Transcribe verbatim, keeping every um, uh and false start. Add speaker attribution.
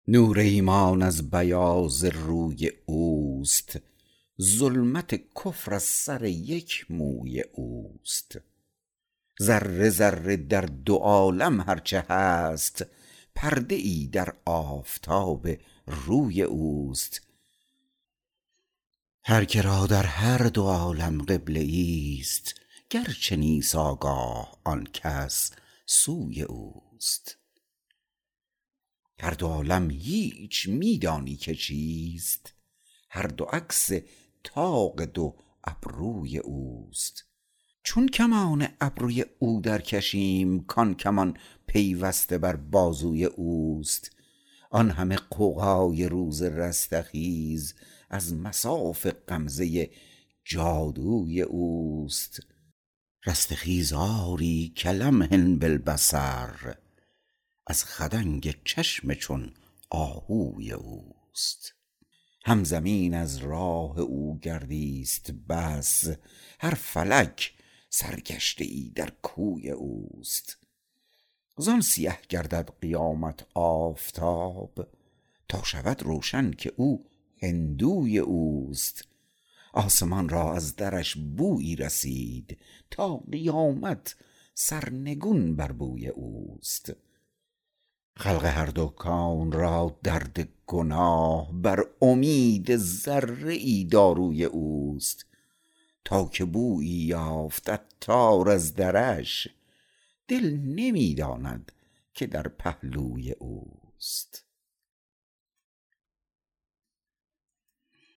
Speaker 1: نور ایمان از بیاض روی اوست، ظلمت کفر از سر یک موی اوست. ذره ذره در دو عالم هرچه هست، پرده ای در آفتاب روی اوست. هر که را در هر دو عالم قبله ایست، گرچه نیست آگاه آن کس سوی اوست. هر دو عالم هیچ می دانی که چیست، هر دو عکس طاق دو ابروی اوست. چون کمان ابروی او در کشیم، کان کمان پیوسته بر بازوی اوست. آن همه غوغای روز رستخیز، از مصاف غمزه جادوی اوست. رستخیز آری کلمح بالبصر، از خدنگ چشم چون آهوی اوست. هم زمین از راه او گردیست بس، هر فلک سرگشته ای در کوی اوست. زان سیه گردد قیامت آفتاب، تا شود روشن که او هندوی اوست. آسمان را از درش بویی رسید، تا قیامت سرنگون بر بوی اوست. خلق هر دو کون را درد گناه، بر امید ذره ای داروی اوست. تا که بویی یافت عطار از درش، دل نمی داند که در پهلوی اوست.